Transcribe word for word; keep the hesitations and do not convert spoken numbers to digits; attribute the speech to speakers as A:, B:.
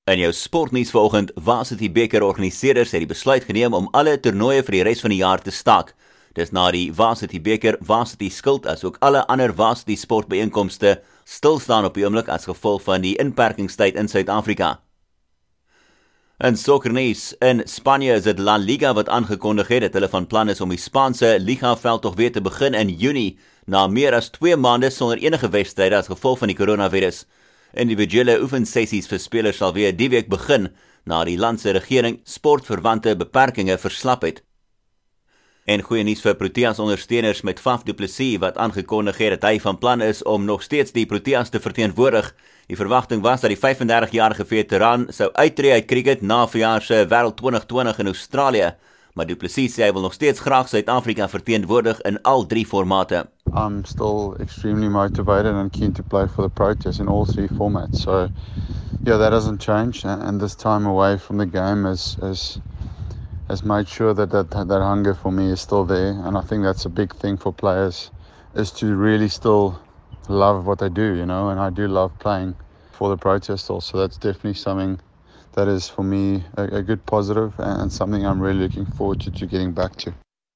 A: In jou sportnuus vanoggend, Varsity Beker organiseerders het die besluit geneem om alle toernooie vir die res van die jaar te staak. Dis na die Varsity Beker, Varsity Skild asook alle ander Varsity sportbyeenkomste stilstaan op die oomblik as gevolg van die inperkingstyd in Suid-Afrika. In sokkernuus, in Spanje is dit La Liga wat aangekondig het dat hulle van plan is om die Spaanse Liga veldtog weer te begin in Junie, na meer as twee maande sonder enige wedstryde as gevolg van die coronavirus. Individuele oefensessies vir spelers sal weer die week begin, na die land se regering sportverwante beperkings verslap het. En goeie nuus vir Proteas ondersteuners met Faf du Plessis wat aangekondig het dat hy van plan is om nog steeds die Proteas te verteenwoordig. Die verwagting was dat die vyf-en-dertig-jarige veteraan sou uittreë uit cricket na verjaar se Wêreld twintig twintig in Australië, maar du Plessis sê hy wil nog steeds graag Suid-Afrika verteenwoordig in al drie formate.
B: I'm still extremely motivated and keen to play for the Proteas in all three formats. So, yeah, that hasn't changed. And this time away from the game has has, has made sure that, that that hunger for me is still there. And I think that's a big thing for players, is to really still love what they do, you know. And I do love playing for the Proteas still. So that's definitely something that is for me a, a good positive and something I'm really looking forward to, to getting back to.